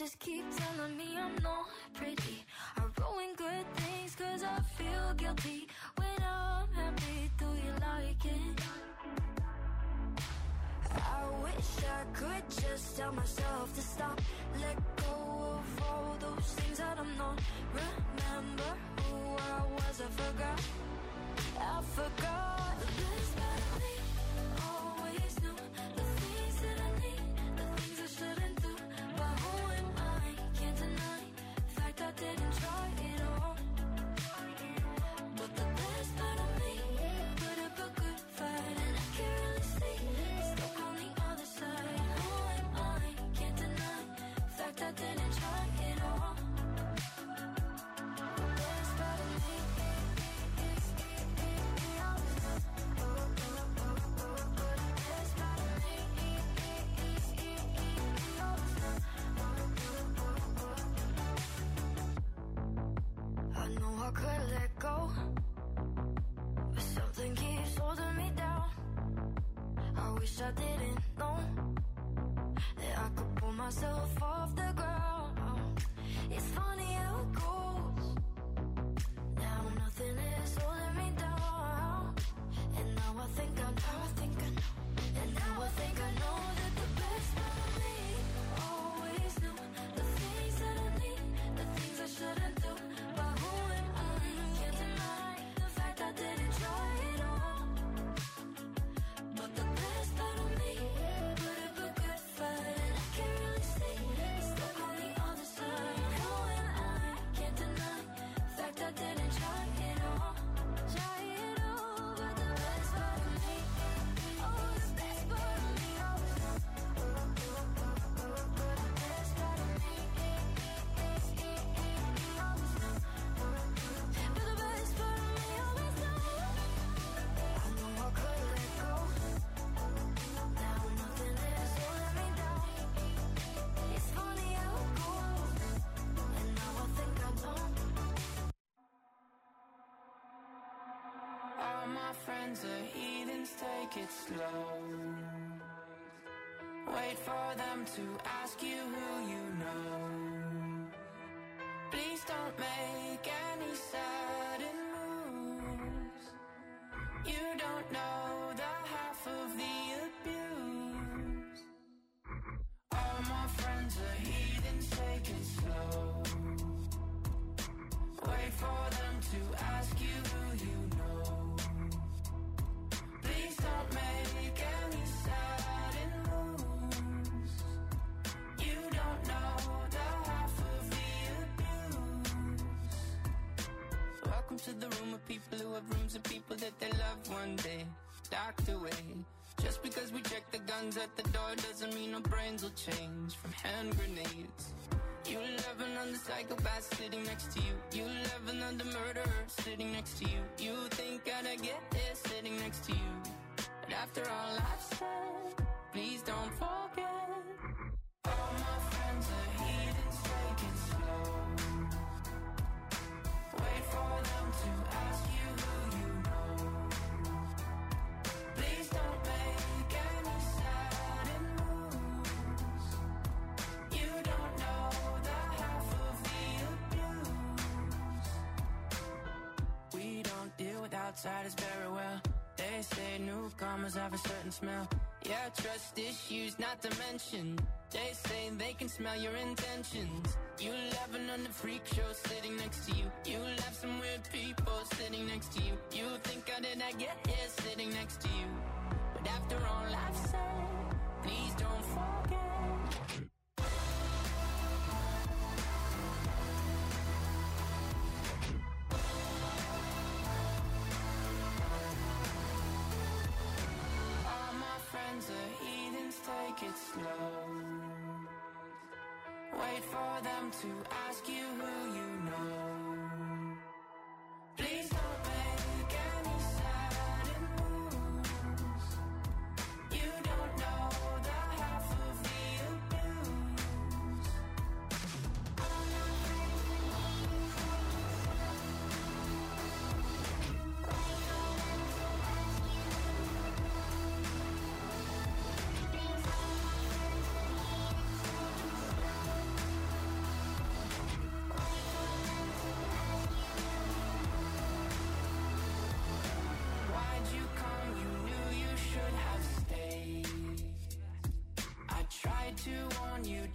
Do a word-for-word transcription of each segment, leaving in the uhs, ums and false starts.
just keep telling me I'm not pretty. I ruin good things cause I feel guilty. When I'm happy, do you like it? I wish I could just tell myself to stop. Let go of all those things that I'm not. Remember who I was, I forgot. I forgot. The best part of me always knew the things that I need, the things I shouldn't do. But who am I? Can't deny the fact I didn't try it all. But the best part of me put up a good fight, and I can't really see it's stuck on the other side. Who am I? Can't deny the fact I didn't try it all. The best part of me. I know I could let go, but something keeps holding me down. I wish I didn't know that I could pull myself off the ground. It's funny how it goes. Now nothing is holding me down. And now I think I know, I think I know. And now I think I know that the best part of me always knew the things that I need, the things I shouldn't do. But who am I? Can't deny the fact I didn't try it all. But the best part of me put up a good fight, and I can't really see it's stuck on the other side. Who am I? Can't deny the fact I didn't try it all. Try it all, but the best part of me, oh, the best part of me, oh, the best part of me, but the best part of me always knows. I know I could let go. Now nothing is holding me down. It's funny how it goes, and now I think I know. All my friends are heathens, take it slow. Wait for them to ask you who you know. Please don't make any sudden moves. You don't know the half of the abuse. All my friends are heathens, take it slow. Wait for them to ask you who you know. Please don't make any sudden moves. You don't know the half of the abuse. Welcome to the room of people who have rooms of people that they love one day docked away. Just because we check the guns at the door doesn't mean our brains will change from hand grenades. You love another psychopath sitting next to you. You love another murderer sitting next to you. You think I'd get here sitting next to you. But after all I've said, please don't forget. All my friends are heathens, take it slow. Wait for them to ask you who you know. Please don't make any sudden moves. You don't know the half of the abuse. We don't deal with outsiders very well. They say newcomers have a certain smell. Yeah, trust issues not to mention. They say they can smell your intentions. You laughing on the freak show sitting next to you. You laugh some weird people sitting next to you. You think how did I get here sitting next to you? But after all I've said, please don't forget. All my friends are heathens, take it slow. Wait for them to ask you who you know. Please don't make any sudden moves. You don't know the half of the abuse.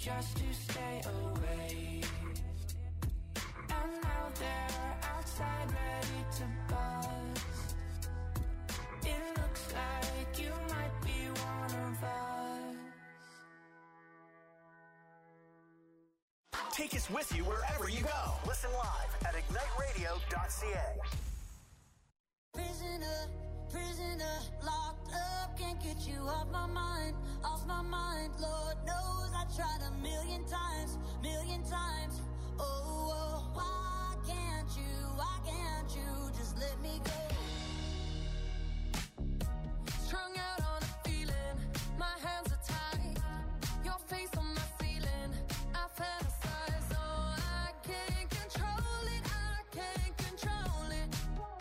just to stay away. And now they're outside ready to bust. It looks like you might be one of us. Take us with you wherever you go. Listen live at ignite radio dot c a. Prisoner, prisoner, locked up, can't get you off my mind, off my mind. Lord knows I tried a million times, million times. Oh, oh, why can't you, why can't you just let me go? Strung out on a feeling, my hands are tied, your face on my ceiling, I fantasize, oh, I can't control it, I can't control it.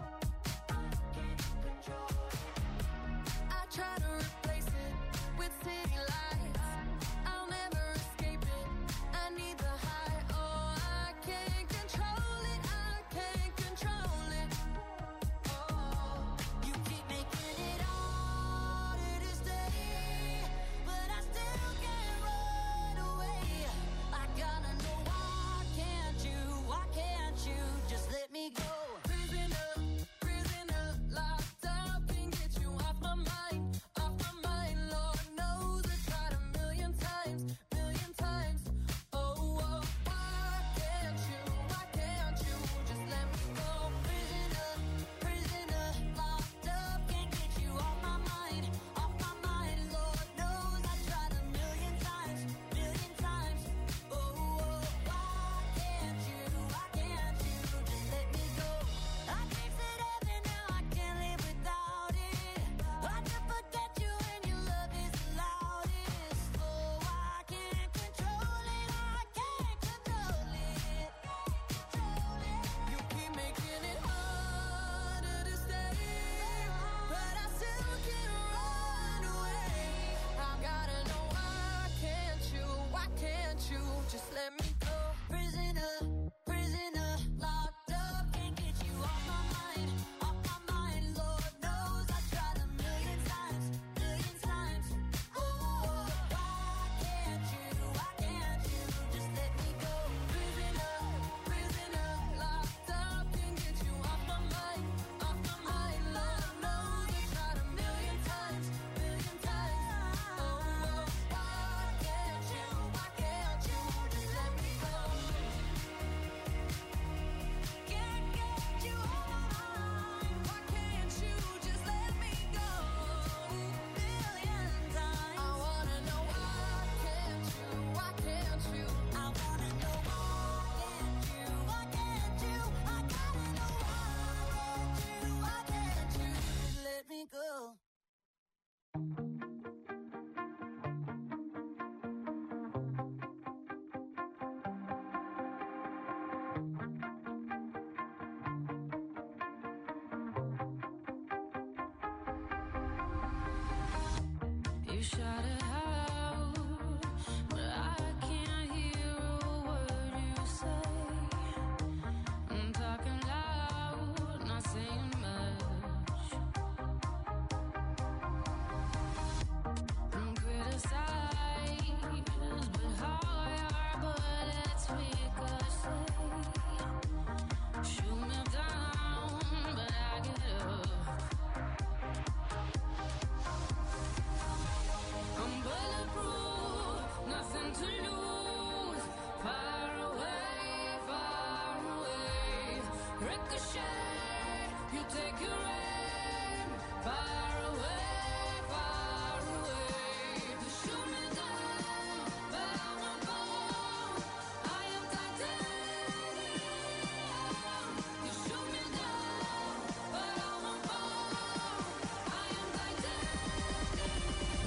I try to replace it with city lights, I'll never escape it, I need the high, oh, I can't control it, I can't control it. Oh, you keep making it harder to stay, but I still can't run away. I gotta know, why can't you, why can't you just let me go? Prisoner, prisoner, locked up, can't get you off my mind, off my mind. Lord knows I tried a million times, million times. Oh, oh, why can't you, why can't you just let me go? Prisoner, prisoner, locked up, can't get you off my mind, off my mind. Lord knows I tried a million times, million times. Oh, oh, why can't you, why can't you just let me go? I tasted heaven, now I can't live without it. Hard to forget you when your love is the loudest. Oh, I can't control it, I can't control it. You keep making it harder to stay, but I still can't run away. I gotta know, why can't you, why can't you just let me go? Prisoner, prisoner, locked up, can't get you off my mind, off my mind. Lord knows I tried a million times, million times. Oh, oh, why can't you, why can't you just let me go? Prisoner, prisoner, locked up, can't get you off my mind, off my mind. Lord knows I tried a million times, million times. Oh, oh, why can't you, why can't you just let me go? Can't get you off my mind, why can't you just let me go? Million times. I wanna know, why can't you, why can't you? I wanna know, why can't you, why can't you? I gotta know, why can't you, why can't you just let me go? You shout it out, but I can't hear a word you say. I'm talking loud, not saying much. I'm criticized, but how your bullets ricochet. Shoot me down, but I get up. I'm bulletproof, nothing to lose. Far away, far away. Ricochet, you take your aim. Far away, far away. You shoot me down, but I won't fall. I am titanium. You shoot me down, but I won't fall. I am titanium.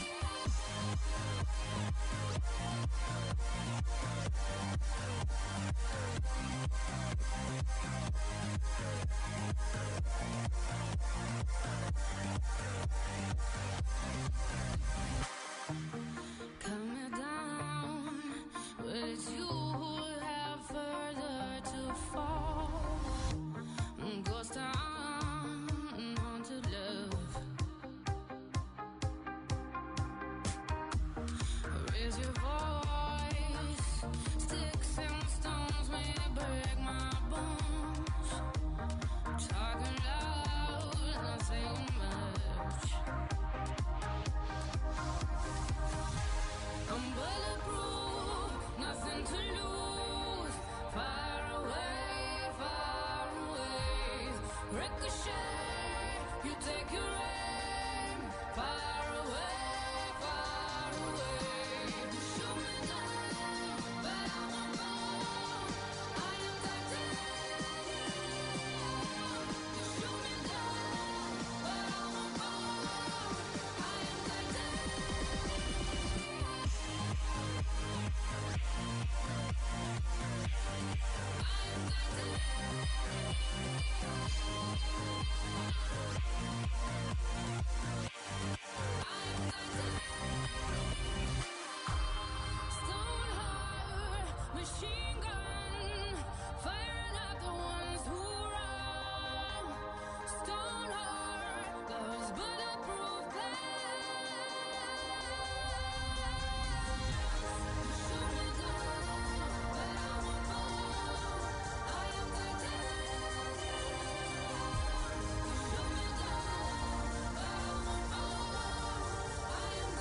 Coming down, but it's you who have further to fall. Ghost town, haunted love. Raise your voice, machine gun, firing at the ones who run. Stone heart, love's bulletproof glass. Shoot me down, but I won't fall. I am titanium. Shoot me down, but I won't fall. I am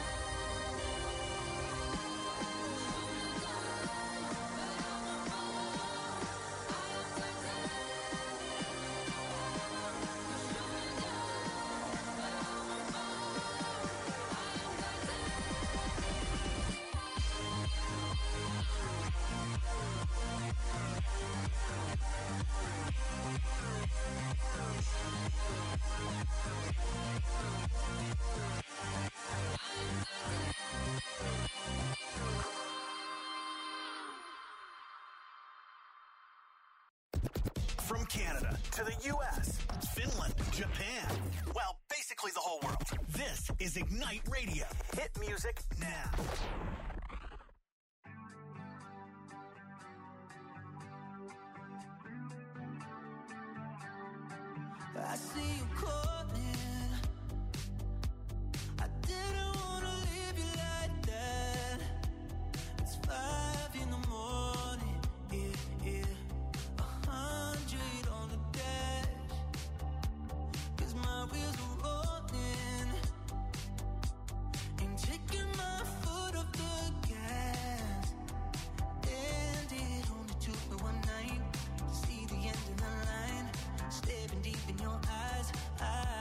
From Canada to the U S, Finland, Japan, well, basically the whole world. This is Ignite Radio. Hit music now. I see you calling. I didn't wanna leave you like that. It's five in the morning, yeah, yeah. A hundred on the dash, 'cause my wheels are rolling. Ain't taking my foot off the gas. And it only took me one night to see the end of the line. Staring deep in your eyes, I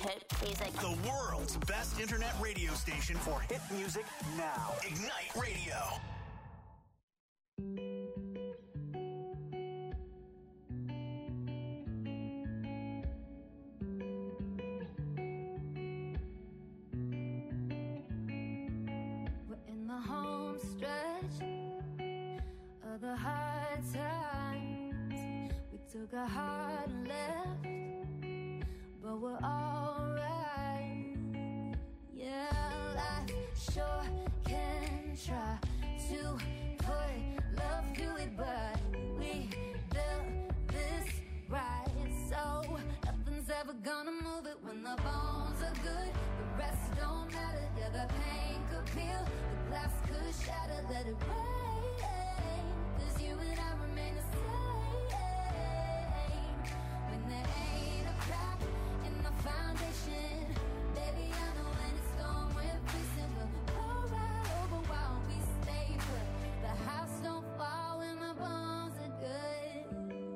hit music. The world's best internet radio station for hit music now. Ignite Radio. We're in the home stretch of the hard times. We took a hard left, but we're alright. Yeah, life sure can try to put love to it, but we built this right, so nothing's ever gonna move it. When the bones are good, the rest don't matter. Yeah, the pain could peel, the glass could shatter. Let it rain, 'cause you and I remain the same. When there ain't a crack in the foundation, baby, I know when it's gone, we're facing. We'll go right over while we stay put. The house don't fall when the bones are good.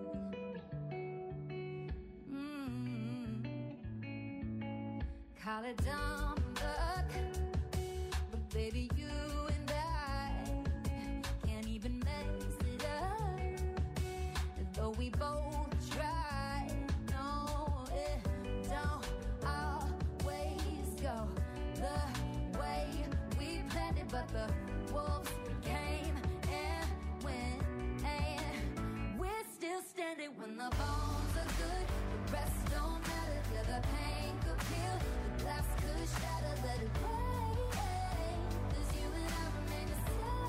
Mm-hmm. Call it dumb luck, but baby, you and I can't even mess it up. Though we both try, no, it don't always go the way we planned it. But the wolves came and went, and we're still standing. When the bones are good, the rest don't matter. Yeah, the pain could peel, the glass could shatter. Let it rain, 'cause you and I remain the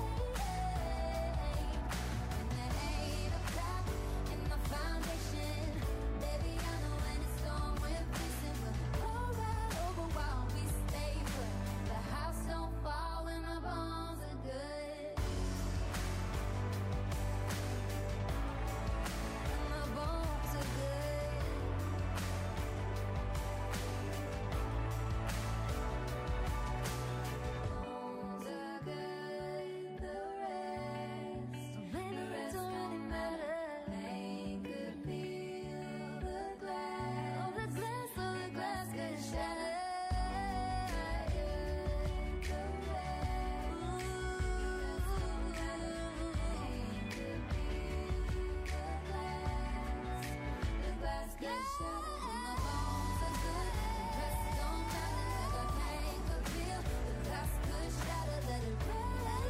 same. When there ain't a crack in the foundation, baby, I know when it's gone, we're facing. We'll go right over while we stay put. The house don't fall when the bones are good. When the bones are good. Bones are good, the rest the rest don't matter. Pain could peel the glass, oh the glass, oh the glass could shatter. The rest, pain could peel the glass, the glass could shatter. When the bones are good, the rest don't matter. The pain could peel, the glass could shatter. Let it rain.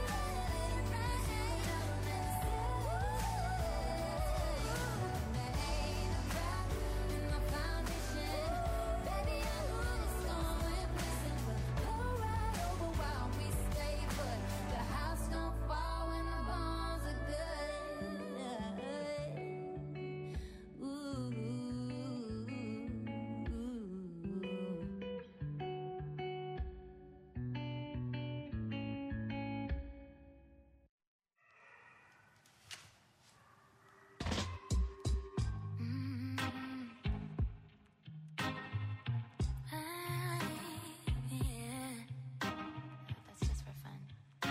That's just for fun.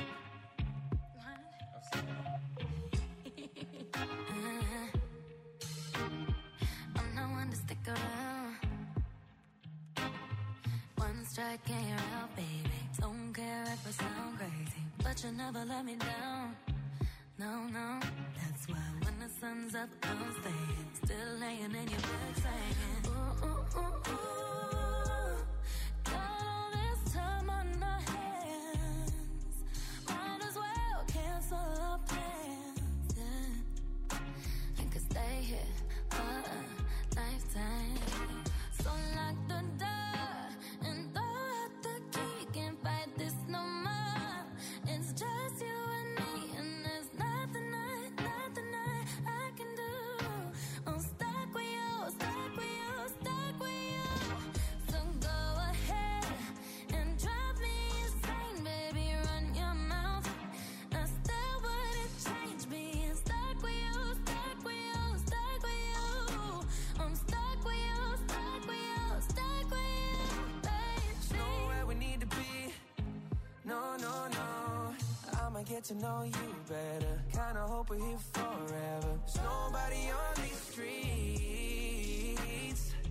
I'm not one to stick around. One strike and you're out, baby. Don't care if I sound crazy, but you never let me down. No, no, that's why when the sun's up, I'm staying. Still laying in your bed saying, ooh, ooh, ooh, ooh. Got all this time on our hands. Might as well cancel our plans. Yeah. I could stay here for a lifetime. So lock the door and throw out the key. Can't fight this no more. It's just you and me, and there's nothing I, nothing I, I can do. I'm stuck with you, stuck with you, stuck with you. So go ahead and drive me insane, baby. Run your mouth. I still wouldn't change being stuck with you, stuck with you, stuck with you. I'm stuck with you, stuck with you, stuck with you, baby. There's nowhere we need to be. No, no, no. I'ma get to know you better. Kinda hope we're here forever. There's nobody on these streets. If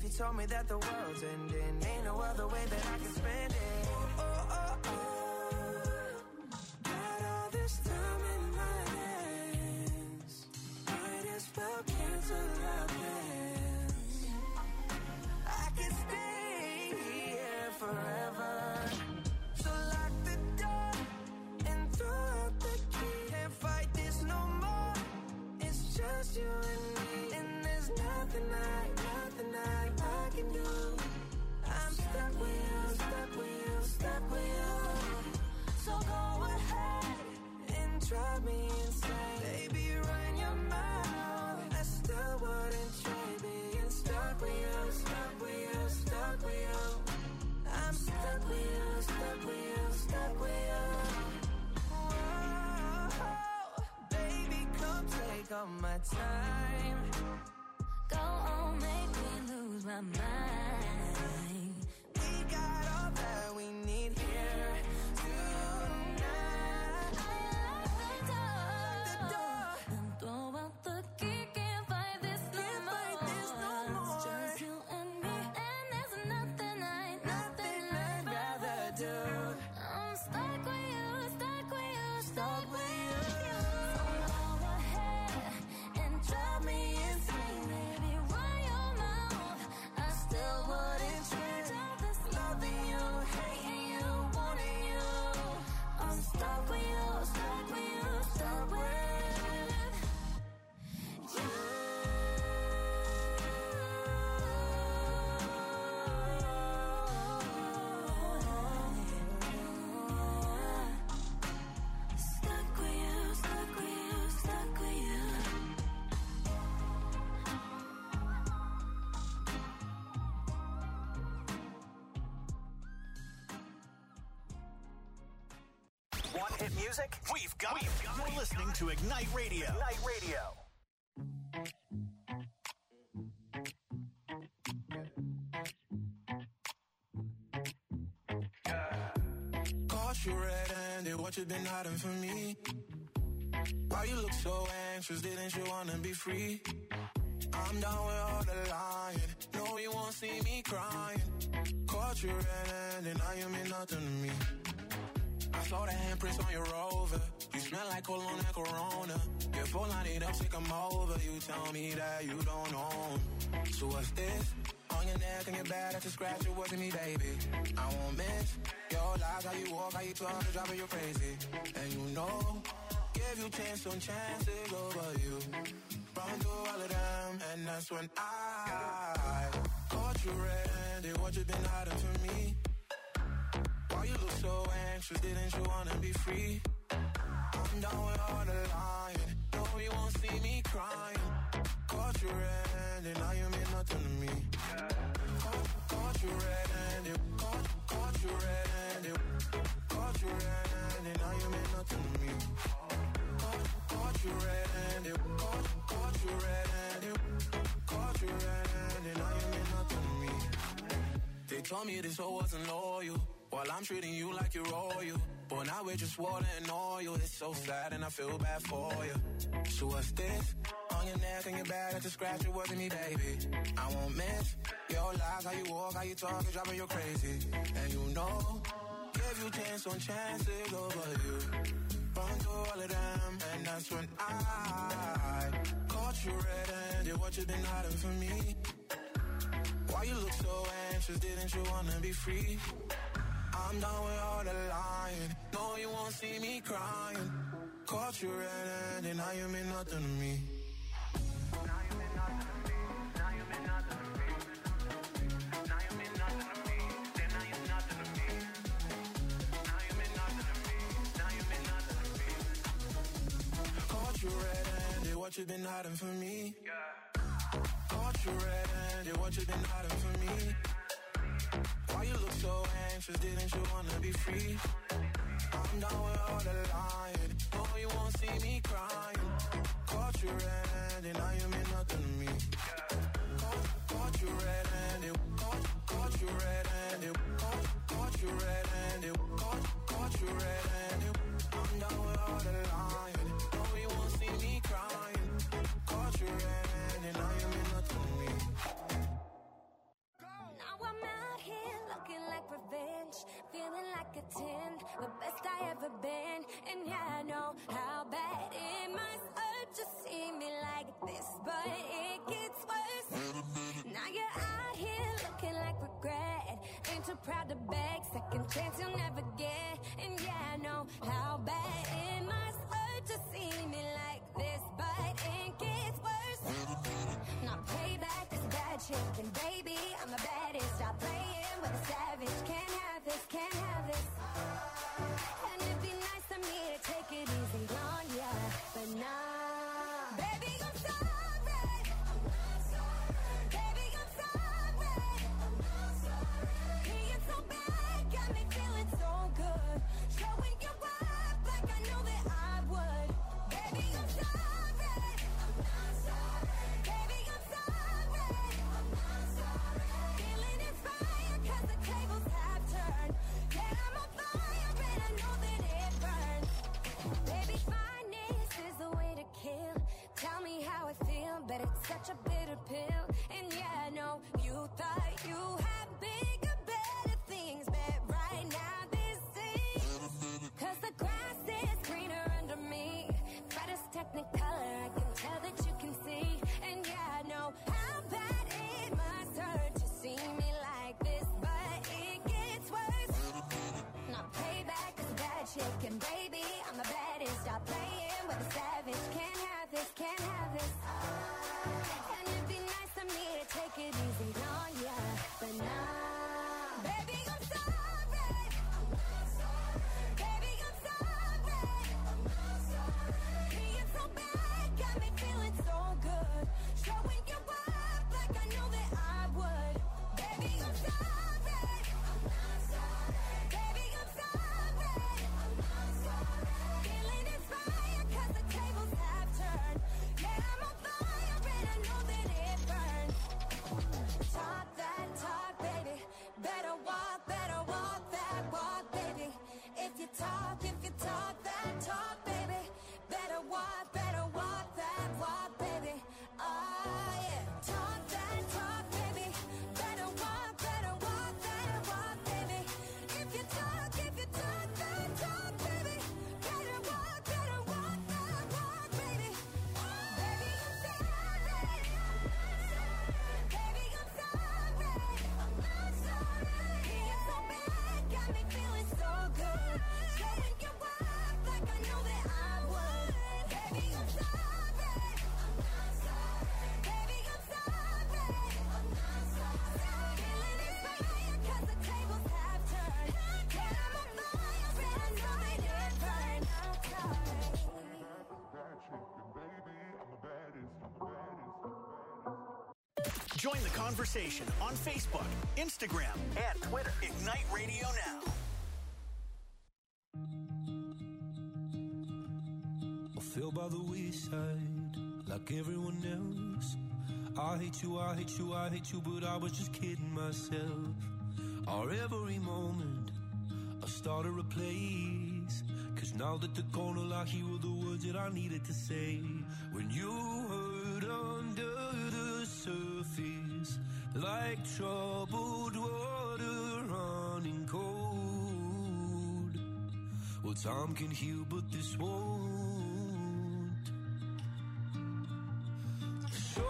you told me that the world's ending, ain't no other way that I can spend it. Oh, oh, oh, oh. Got all this time in my hands, might as well cancel our plans. I can stay here forever. So lock the door and throw out the key. Can't fight this no more. It's just you and me, and there's nothing I, nothing I, I can do. I'm stuck with you, stuck with you, stuck with you. So go ahead and drive me insane. Baby, run your mouth. I still wouldn't trade being stuck with you, stuck with you, stuck with you. I'm stuck with you, stuck with you, stuck with you. Whoa, baby, come take all my time. Go on, make me lose my mind. We got all that we need here tonight. Lock the door and throw out the key. Can't fight this no Can't more. fight this no more. It's just you and me, and there's nothing I, nothing I'd rather do. I'm stuck with you, stuck with you, Stuck with you. So go ahead and drive me insane, baby. Run your mouth. I still wouldn't change all this loving you, hating you, wanting you. I'm stuck with you, stuck with you, stuck with you. Stuck with you, stuck with you, stuck with you. Want hit music? We've got it. You're listening to Ignite Radio. Ignite Radio. Caught you red-handed, what you been hiding from me? Why you look so anxious, didn't you wanna be free? I'm down with all the lying, no you won't see me crying. Caught you red-handed, now you mean nothing to me. I saw the handprints on your Rover, you smell like cologne and Corona. Your phone line it up, take 'em over, you tell me that you don't own. So what's this? On your neck and your back, that's a scratch, it wasn't me, baby. I won't miss your lies, how you walk, how you talk, you driving you crazy. And you know, give you chance on chances over you. Run through all of them, and that's when I caught you red-handed, what you been hiding from me? Why you look so anxious, didn't you wanna be free? I'm down with all the lying, no you won't see me crying. Caught you red-handed, now you mean nothing to me. Caught, caught you red-handed, caught, caught you red-handed, caught you red-handed, now you mean nothing to me. Caught, caught you red-handed, caught, caught you red-handed, caught you red-handed, now you mean nothing to me. They told me this whole wasn't loyal, while I'm treating you like you're royal. But now we're just water and oil. It's so sad and I feel bad for you. So what's this? On your neck and your back, that's a scratch, it wasn't me, baby. I won't miss your lies, how you walk, how you talk, it's driving you crazy. And you know, give you chance on chances over you. Run through all of them, and that's when I caught you red-handed, what you been hiding from me? Why you look so anxious, didn't you wanna be free? I'm done with all the lying, no you won't see me crying. Caught you red-handed, now you mean nothing to me. Now you mean nothing to me, now you mean nothing to me. Now you mean nothing to me, then now you're nothing to me. Now you mean nothing to me, now you mean nothing to me. Caught you red-handed, what you been hiding from me? Caught you red-handed, what you been hiding from me? Why you look so anxious, didn't you wanna be free? I'm down with all the lying, no you won't see me crying. Caught you red-handed, now you mean nothing to me. Caught, caught you red-handed, caught, caught you red-handed, caught, caught you red-handed, caught, caught you red-handed. I'm down with all the lying, no you won't see me crying. Caught you red-handed, now you mean nothing to me. but it's such a bitter pill. And yeah, I know you thought you had bigger, better things, but right now this is, cause the grass is greener under me. But it's technicolor, I can tell that you can see. And yeah, I know how bad it must hurt to see me like this, but it gets worse. Not payback is a bad chick, and baby, I'm the baddest. Stop playing with a savage. Can't have this, can't have this. And it'd be nice of me to take it easy on ya, but nah. Baby, I'm sorry. Baby, I'm sorry. Being so bad got me feeling so good. Showing you up like I know that I would. Baby, I'm sorry. Baby, I'm sorry. Feeling inspired cause the tables have turned. Yeah, I'm on fire and I know that it burns. Talk that talk, baby. Better walk, better walk that walk, baby. If you talk, if you talk that talk, baby. Better walk, better walk that walk, baby. Oh yeah. Talk that talk, baby. Better walk, better walk that walk, baby. If you talk, if you talk that talk, baby. Better walk, better walk that walk, baby. Baby, I'm sorry. Baby, I'm sorry. I'm sorry. Being so bad got me feeling so good. Showing you up like I know that I would. Baby, I'm sorry. Baby, I'm sorry. Feeling inspired cause the tables have turned. Yeah, I'm on fire and I know that it burns. I'm sorry. Join the conversation on Facebook, Instagram, and Twitter. Ignite Radio Now. I fell by the wayside like everyone else. I hate you, I hate you, I hate you, but I was just kidding myself. Our every moment I started a place, cause now that they're gone, I hear all the words that I needed to say. When you hurt under the surface, like troubled water running cold. Well, time can heal, but this won't. So,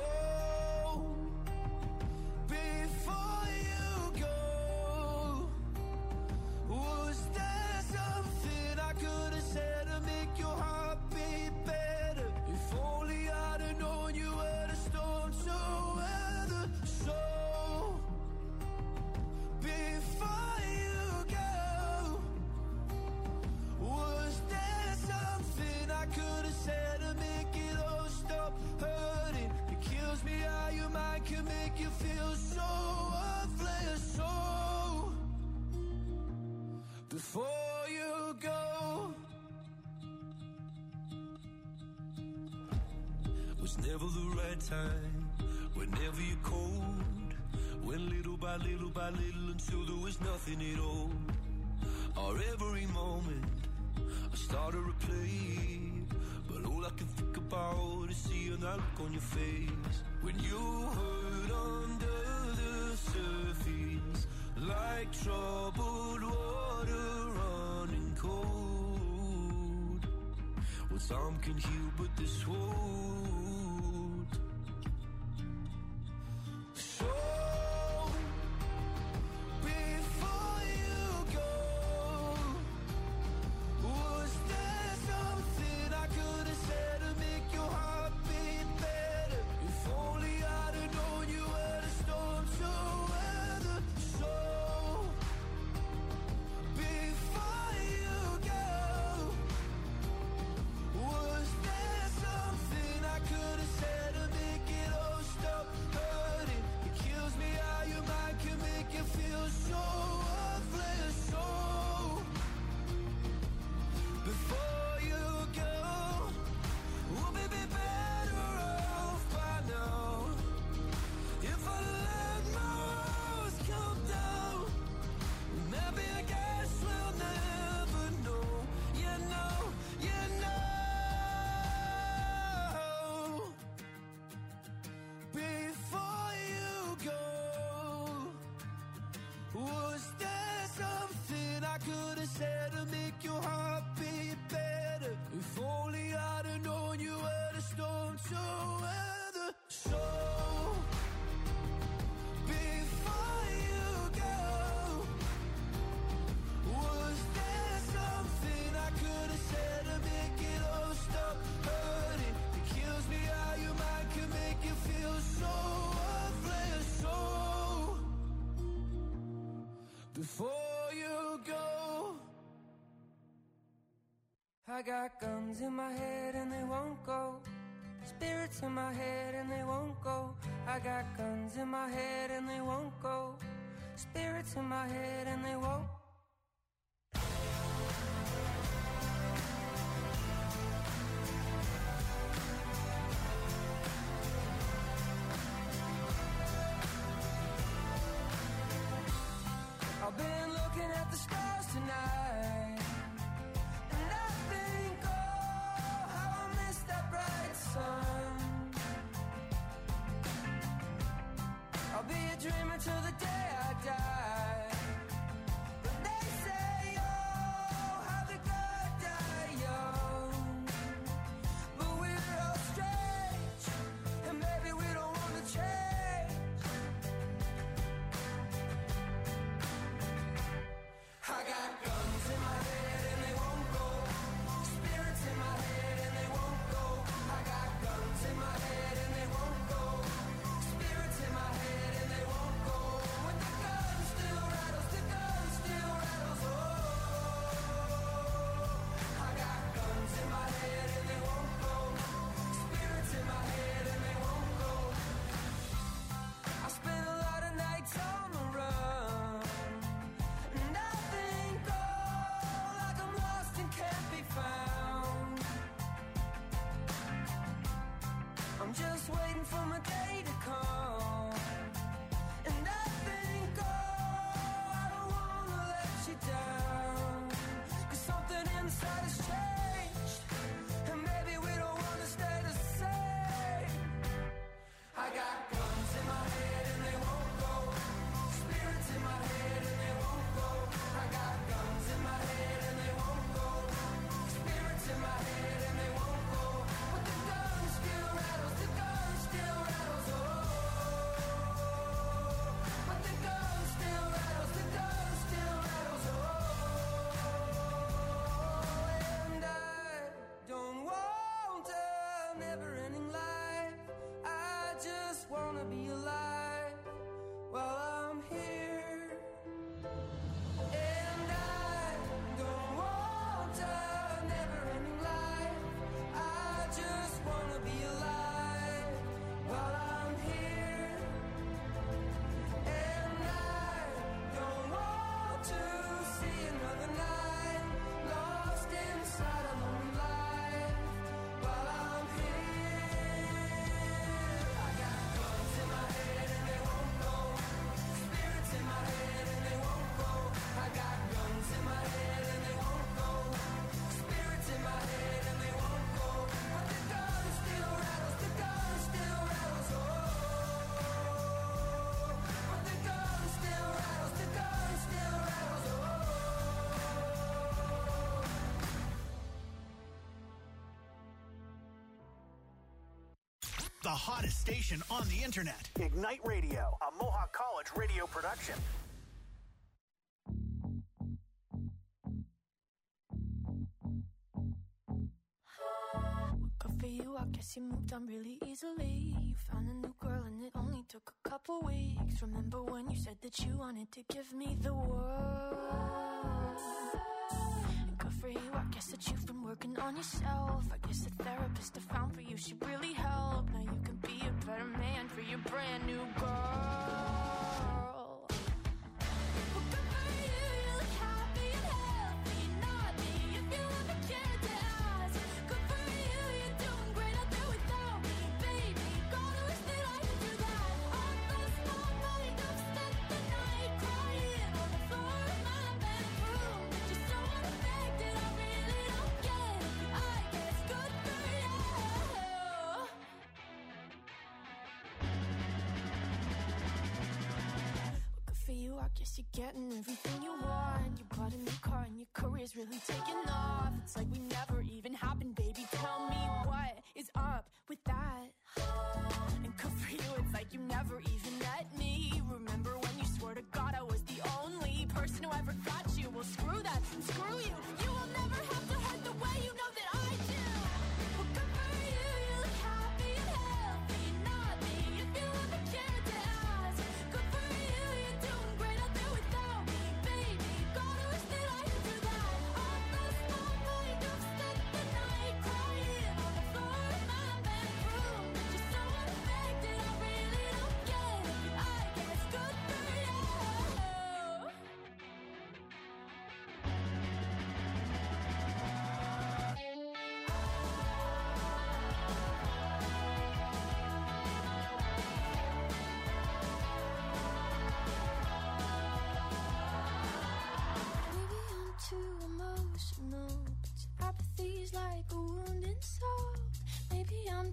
before you go, was there something I could have said to make your heart beat better? If only I'd have known you were the storm to weather. So, before you go, was there something I could have said to make it all stop hurting? It kills me how your mind can make you feel so worthless. So, before you go, was never the right time, whenever you're cold, when little by little by little until there was nothing at all. Our every moment I started to play, but all I can think about is seeing that look on your face. When you hurt under the surface, like troubled water running cold. Well, time can heal, but this won't. So, before you go, was there something I could have said to make your heart beat better? If only I'd have known you were the storm to weather. So, before you go, was there something before you go. I got guns in my head and they won't go. Spirits in my head and they won't go. I got guns in my head and they won't go. Spirits in my head and they won't. I've been looking at the stars tonight, and I think, oh, how I miss that bright sun. I'll be a dreamer till the day I die. But they say, oh, how the good die young. But we're all strange, and maybe we don't want to change. I got guns in my head and they won't go. Spirits in my head and they won't go. I got guns in my head and they won't go. Spirits in my head and they won't go. When the gun still rattles, the gun still rattles. Oh, I got guns in my head and they won't go. Spirits in my head and they won't go. I spent a lot of nights on the run, and I think, oh, like I'm lost and can't be found. I'm just waiting for my day to come, and I think, oh, I don't wanna let you down. 'Cause something inside has changed, and maybe we don't wanna stay the same. I got guns in my head and they won't go. Spirits in my head and they won't go. I got guns in my head and they won't go. Spirits in my head and they won't go. But the gun still rattles, the gun still rattles, oh. But the gun still rattles, the gun still rattles, oh. And I don't want a never-ending life. I just wanna be alive while I'm here. And I don't want a never-ending life. I just wanna be alive while I'm here. And I don't want to see another night lost inside a lonely life while I'm here. I got guns in my head and they won't go. Spirits in my head and they won't go. I got guns in my head and they won't go. Spirits in my head and they won't go. But the gun still rattles, the gun still rattles, oh. But the gun still rattles, the gun still rattles, oh. The hottest station on the internet. Ignite Radio, a Mohawk College radio production. Good for you, I guess you moved on really easily. You found a new girl and it only took a couple weeks. Remember when you said that you wanted to give me the world? And good for you, I guess that you've been working on yourself. I guess the therapist I found for you should really help. Now you can be a better man for your brand new girl. Well, good for you, you look happy and healthy. Not me, if you ever cared to ask. Good for you, you're doing great out there without me, baby. God, I wish that I could do that. I lost my mind, I've spent the night crying on the floor of my bedroom. Just so unaffected, I really don't get it. I guess good for you. Good for you, I guess you're getting everything you want. You bought a new car and your career's really taking off. It's like we never even happened, baby. Tell me what is up with that? And good for you, it's like you never even met me. Remember when you swore to God I was the only person who ever got you? Well, screw that and screw you. You will never have to hurt the way you know that I do. Well, good for you, you look happy and healthy. Not me, if you ever cared to ask. Good for you, you're doing great out there without me, baby.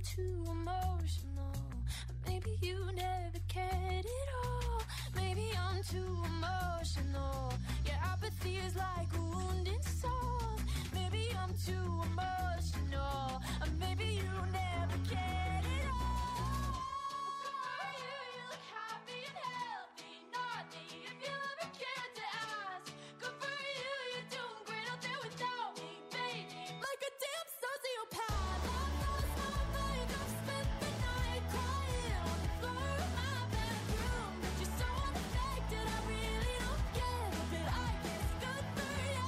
too emotional. Maybe you never cared at all. Maybe I'm too emotional. Your apathy is like a wounded soul. Maybe I'm too emotional. Or maybe you never cared at all. Good for you, you look happy and healthy. Not me, if you ever cared to ask. Good for you, you're doing great out there without me, baby. Like a damn sociopath. I lost my mind, I've spent the night crying on the floor of my bedroom. But you're so unaffected, I really don't get it. But I guess good for you.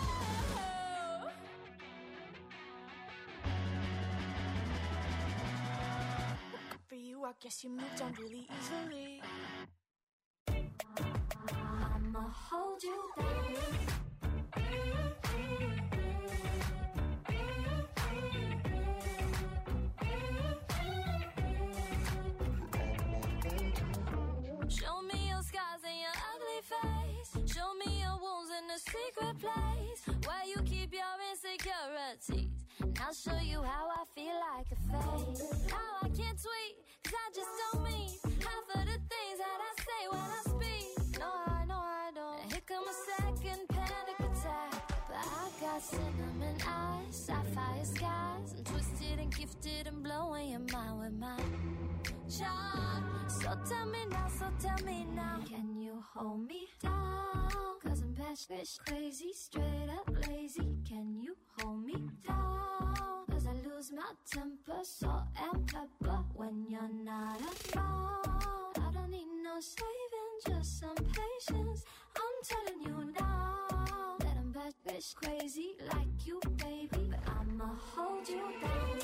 Well, good for you, I guess you moved on really easily. I'ma hold you down. Show me your scars and your ugly face. Show me your wounds in a secret place where you keep your insecurities. And I'll show you how I feel like a fake. How I can't tweet, cause I just don't mean half of the things that I say when I speak. No, I know I don't. And here come a second panic attack. But I got cinnamon eyes, sapphire skies. I'm twisted and gifted and blowing your mind with my charm. So tell me now, so tell me now, can you hold me down? Cause I'm batch bitch crazy, straight up lazy. Can you hold me down? Cause I lose my temper, salt and pepper when you're not around. I don't need no saving, just some patience. I'm telling you now that I'm batch bitch crazy like you, baby. But I'ma hold you down.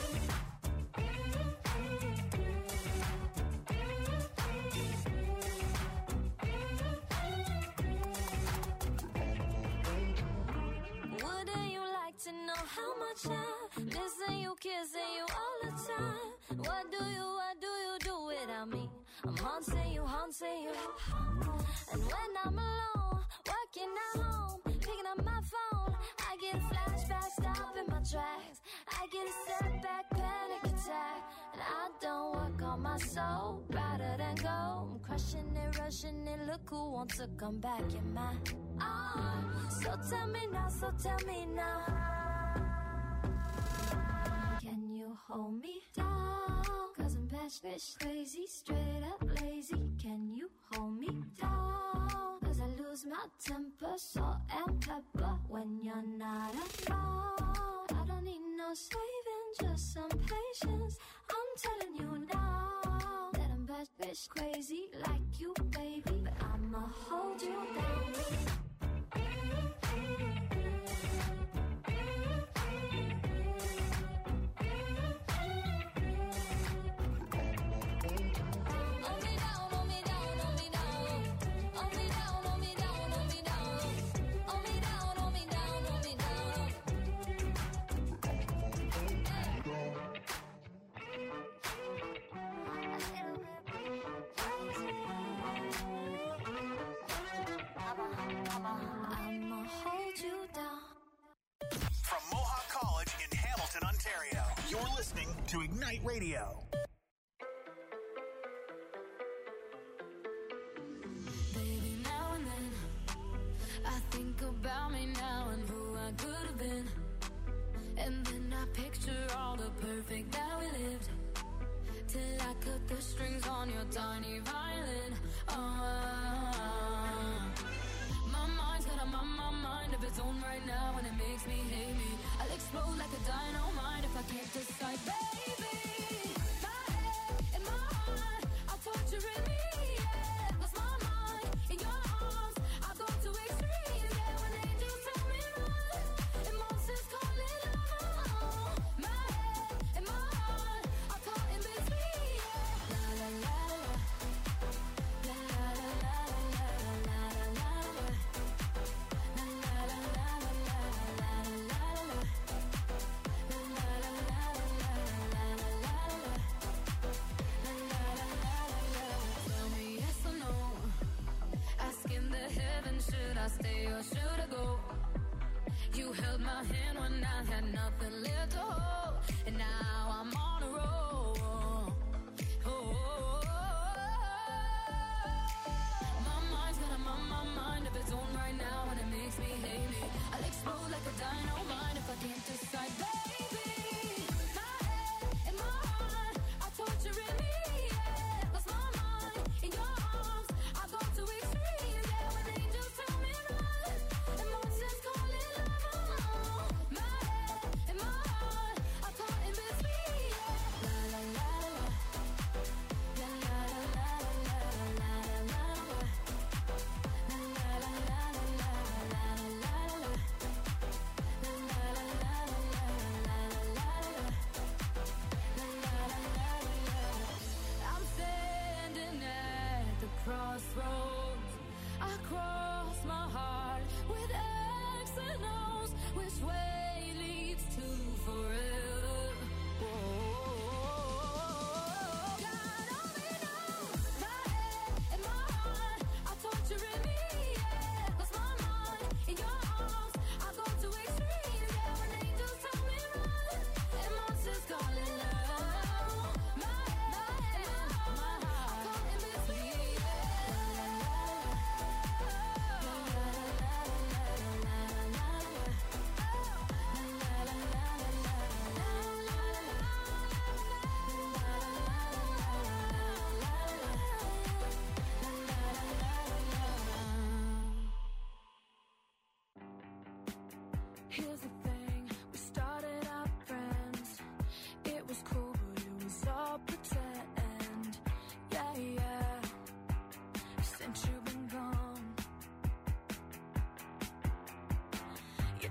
Wouldn't you like to know how much I listen you, kissing you all the time? What do you, what do you do without me? I'm haunting you, haunting you. And when I'm alone, working at home, picking up my phone, I get a flashback, stopping my tracks. I get a setback, panic attack. And I don't work on my soul, rather than go. I'm crushing it, rushing it, look who wants to come back in my arms. So tell me now, so tell me now, can you hold me down? Cause I'm batch bitch crazy, straight up lazy. Can you hold me down? Cause I lose my temper, salt and pepper when you're not around. I don't need no saving, just some patience. I'm telling you now that I'm batch bitch crazy like you, baby. But I'ma hold you down. I'ma hold you down. From Mohawk College in Hamilton, Ontario, you're listening to Ignite Radio. Baby, now and then I think about me now and who I could have been. And then I picture all the perfect that we lived, till I cut the strings on your tiny violin. Oh, my mind's got a my, my mind of its own right now, and it makes me hate me. I'll explode like a dynamite if I can't decide, baby. My head and my heart are torturing me, yeah. Lost my mind in your arms, I go to extremes, yeah. When angels tell me run, and monsters call it love. My head and my heart are caught in between, yeah. La la la la, la la la la la la la la. Tell me yes or no, asking the heavens, should I stay or should I go? You held my hand when I had nothing left to hold, and now I'm on a roll.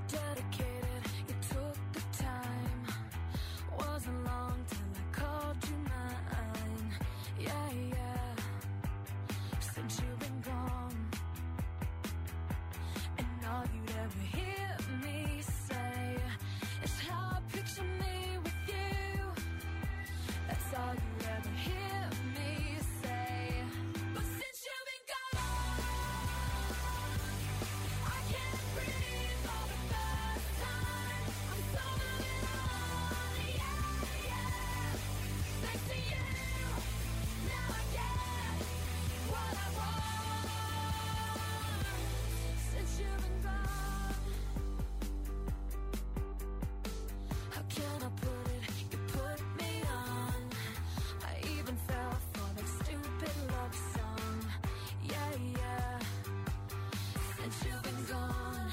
dedicated, you took the time. Wasn't long till I called you mine. Yeah, yeah. Since you've been gone, and all you'd ever hear me say is how I picture me with you. That's all you'd ever hear me say. But since you've been gone, I can't breathe for the first time. I'm so moving on, yeah, yeah. Thanks to you, now I get what I want. Since you've been gone, how can I put it? You put me on. I even fell for that stupid love song. Yeah, yeah. Since you've been gone,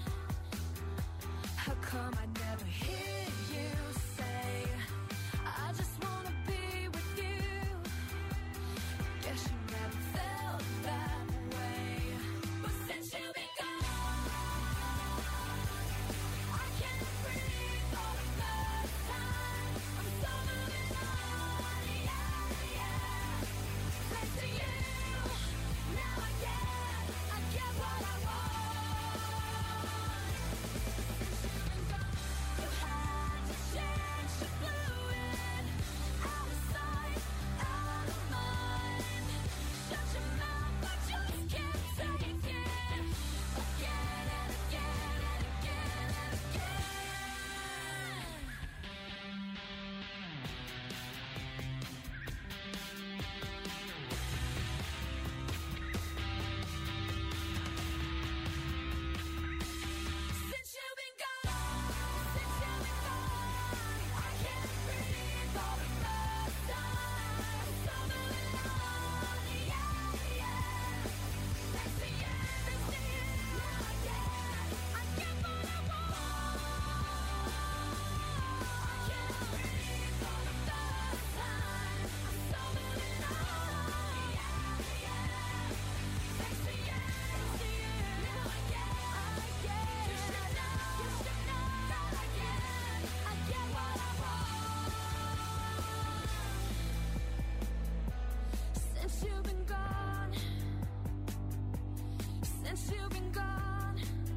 how come I never hear you say, I just wanna be with you? Guess you never felt that way. But since you've been gone, I can't breathe for the first time. I'm so moving on, yeah, yeah. Thanks to you, now I get, I get what I want. Since you've been gone, you had to change the fluid. Out of sight, out of mind. Shut your mouth, I just can't take it. Again and again and again and again. Since you've been gone, since you've been gone, I can't breathe for the first time. I'm so moving on, yeah, yeah. Thanks to you, thanks to you, now I get, I get what I want. I can't breathe for the first time. I'm so moving on, yeah, yeah. Thanks to you, thanks to you, now I get, I get. You should know, you should know that I get, I get what I want. Since you've been gone, since you've been gone,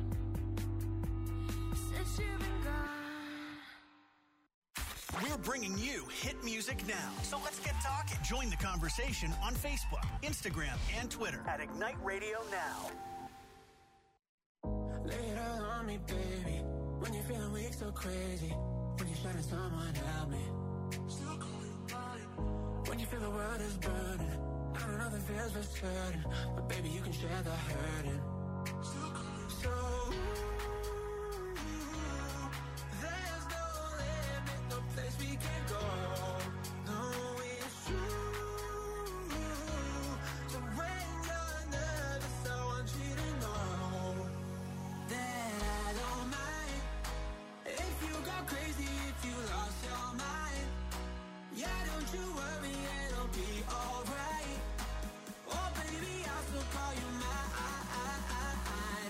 since you've been gone. We're bringing you hit music now. So let's get talking. Join the conversation on Facebook, Instagram, and Twitter at Ignite Radio Now. Lay it all on me, baby. When you're feeling weak, so crazy. When you're shining, someone help me. Still call you mine. When you feel the world is burning, I don't know the feels for certain, but baby, you can share the hurting. Still call you so. There's no limit, no place we can go. No, it's true. So when you're nervous, I want you to know that I don't mind if you go crazy, if you lost your mind. Yeah, don't you worry, it'll be alright. Oh baby, I'll still call you mine.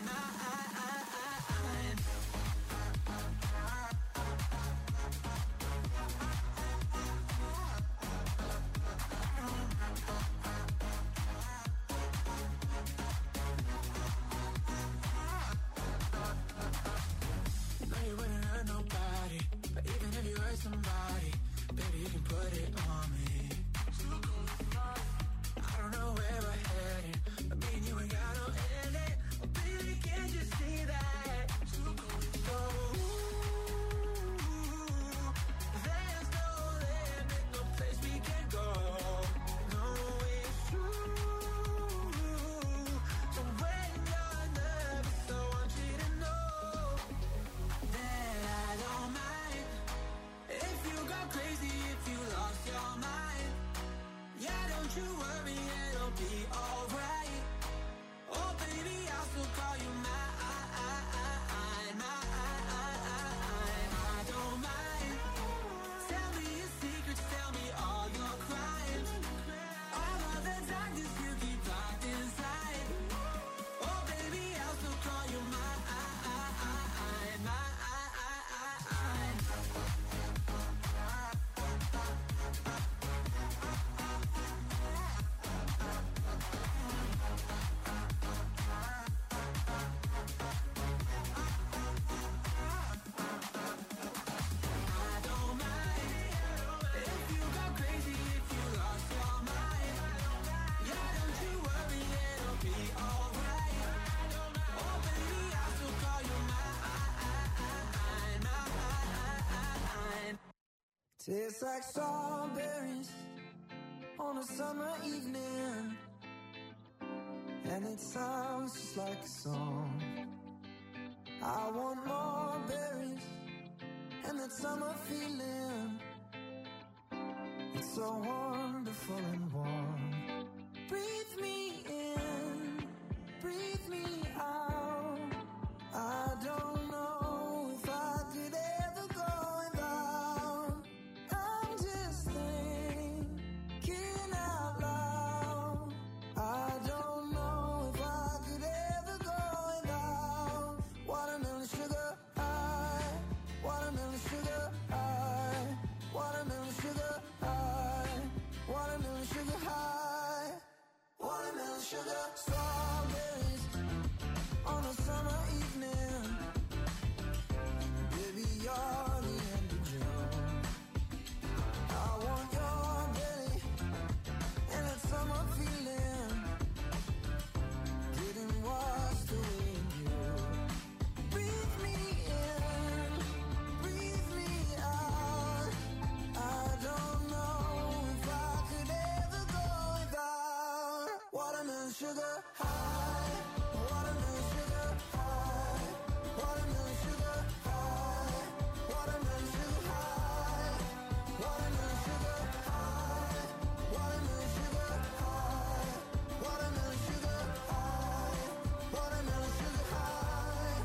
Tastes like strawberries on a summer evening, and it sounds just like a song. I want more berries and that summer feeling. It's so wonderful and warm. Breathe me in, breathe me out. I don't know if I could ever go without. I'm just thinking out loud. I don't know if I could ever go without watermelon sugar high, watermelon sugar high, watermelon sugar high, watermelon sugar high, watermelon sugar. Strawberries on a summer evening. Baby, you're the end of June. I want your belly and that summer feeling, getting washed away in you. Breathe me in, breathe me out. I don't know if I could ever go without watermelon sugar high, watermelon sugar high, watermelon sugar high, watermelon sugar high, watermelon sugar high, watermelon sugar high, watermelon sugar high, watermelon sugar high.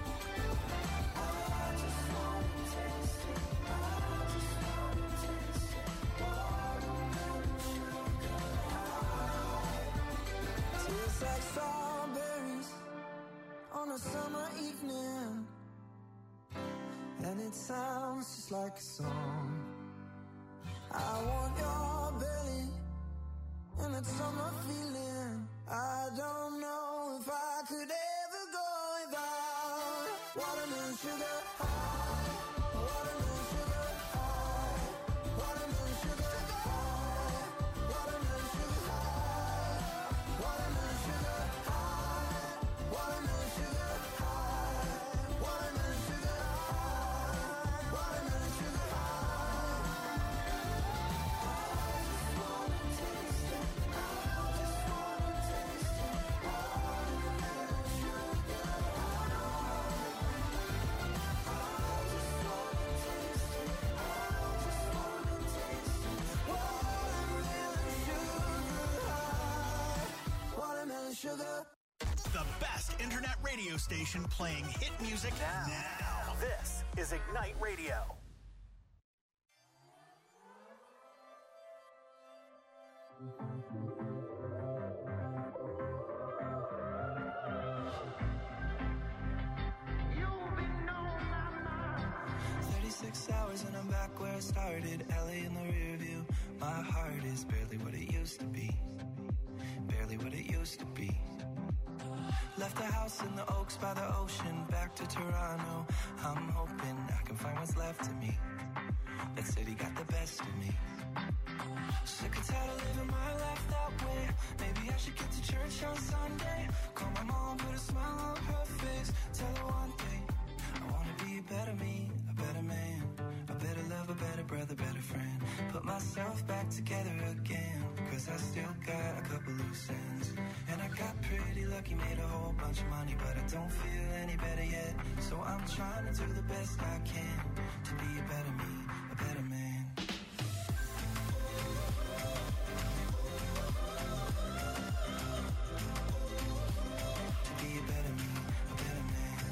I just wanna taste it, I just wanna taste it, watermelon sugar high. Tastes like strawberries on a summer evening, and it sounds just like a song. I want your belly and that summer feeling. I don't know if I could ever go without watermelon sugar high, watermelon sugar high, watermelon sugar high, watermelon sugar high, watermelon sugar high, watermelon sugar high, watermelon sugar high, watermelon sugar high. I just wanna taste it, I just wanna taste it, watermelon sugar high. I just wanna taste it, I just wanna taste it, watermelon sugar high, watermelon sugar. The best internet radio station playing hit music now. now. This is Ignite Radio. thirty-six hours and I'm back where I started. L A in the rear view. My heart is barely what it used to be. Barely what it used to be. Left the house in the Oaks by the ocean. Back to Toronto. I'm hoping I can find what's left of me. That city got the best of me. Sick and tired of living my life that way. Maybe I should get to church on Sunday. Call my mom, put a smile on her face. Tell her one thing, I wanna be a better me, a better man, a better lover, better brother, better friend. Put myself back together again, cause I still got a couple loose ends. And I got pretty lucky, made a whole bunch of money, but I don't feel any better yet. So I'm trying to do the best I can to be a better me, a better man. To be a better me, a better man.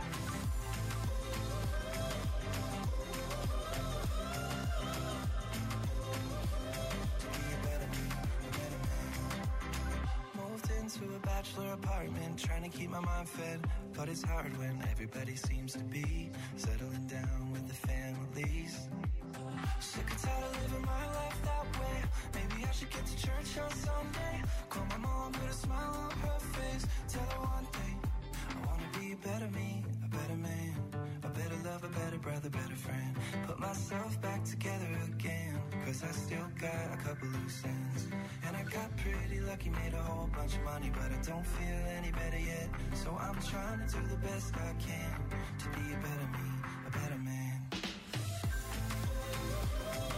To be a better me, a better man. Moved into a bachelor apartment, trying to keep my mind fed. But it's hard when everybody seems to be settling down with the families. Sick and tired of living my life that way. Maybe I should get to church on Sunday. Call my mom, put a smile on her face. Tell her one thing, I wanna be a better me, a better man, a better lover, better brother, better friend. Put myself back together again, cause I still got a couple loose ends. And I got pretty lucky, made a whole bunch of money, but I don't feel any better yet. So I'm trying to do the best I can to be a better me, a better man. To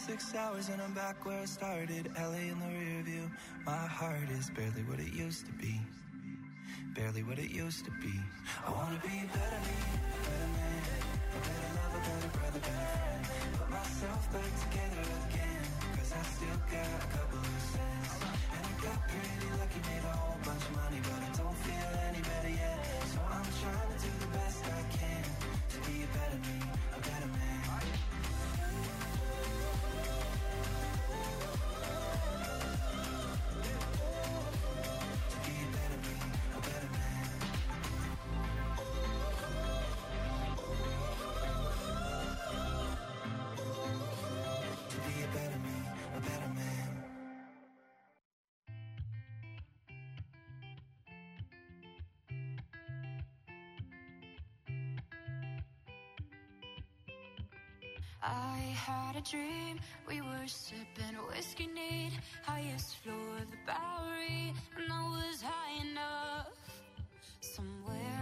six hours and I'm back where I started. L A in the rear view. My heart is barely what it used to be. Barely what it used to be. I wanna be a better me, a better man, a better lover, better brother, better friend. Put myself back together again, cause I still got a couple of cents. And I got pretty lucky, made a whole bunch of money, but I don't feel any better yet. So I'm trying to do the best I can to be a better me, a better man. I had a dream, we were sipping whiskey neat, highest floor of the Bowery, and I was high enough. Somewhere